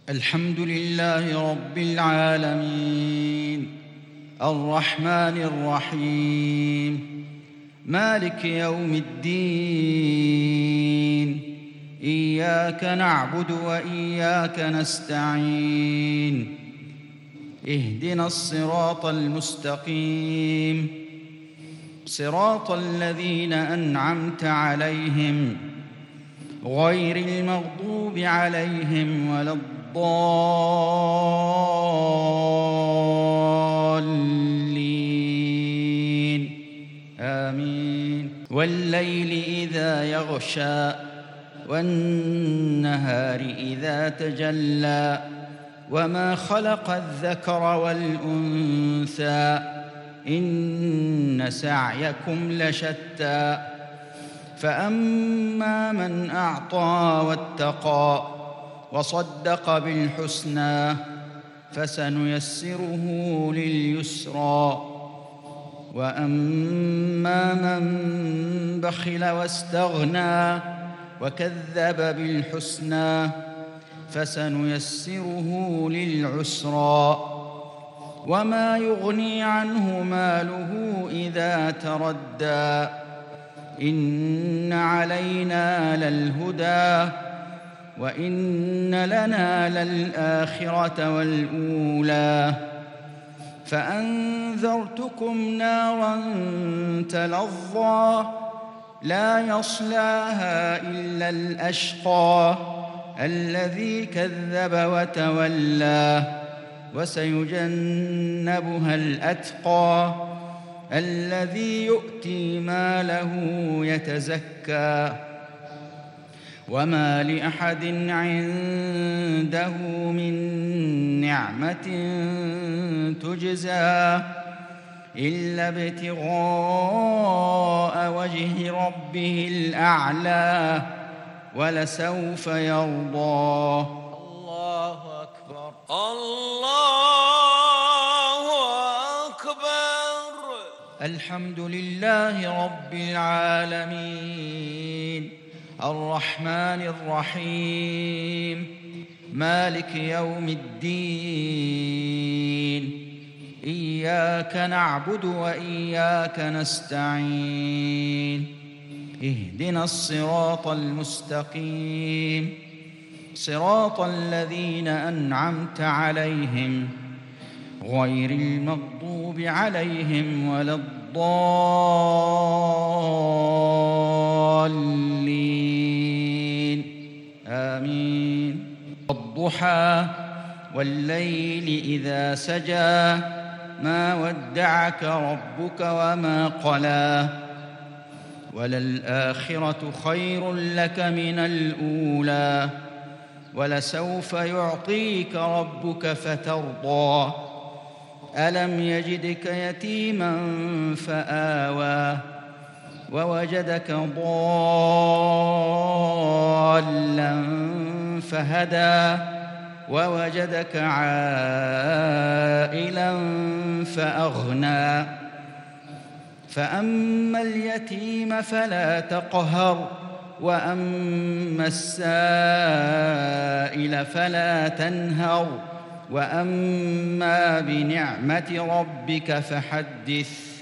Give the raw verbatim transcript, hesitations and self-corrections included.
الحمد لله رب العالمين الرحمن الرحيم مالك يوم الدين إياك نعبد وإياك نستعين اهدنا الصراط المستقيم صراط الذين أنعمت عليهم غير المغضوب عليهم ولا الضالين آمين. والليل إذا يغشى والنهار إذا تجلى وما خلق الذكر والأنثى إن سعيكم لشتى فأما من أعطى واتقى وصدق بالحسنى فسنيسره لليسرى وأما من بخل واستغنى وكذب بالحسنى فسنيسره للعسرى وما يغني عنه ماله إذا تردى إن علينا للهدى وإن لنا للآخرة والأولى فأنذرتكم نارا تلظى لا يصلاها إلا الأشقى الذي كذب وتولى وسيجنبها الأتقى الذي يؤتي ماله يتزكى وما لأحد عنده من نعمة تجزى إلا ابتغاء وجه ربه الأعلى ولسوف يرضى. الله أكبر الله أكبر. الحمد لله رب العالمين الرحمن الرحيم مالك يوم الدين إياك نعبد وإياك نستعين اهدنا الصراط المستقيم صراط الذين أنعمت عليهم غير المغضوب عليهم ولا الضالين آمين. والضحى والليل إذا سجى ما ودعك ربك وما قلى وللآخرة خير لك من الأولى ولسوف يعطيك ربك فترضى ألم يجدك يتيما فآوى ووجدك ضالا فهدى ووجدك عائلا فأغنى فأما اليتيم فلا تقهر وأما السائل فلا تنهر وأما بنعمة ربك فحدث.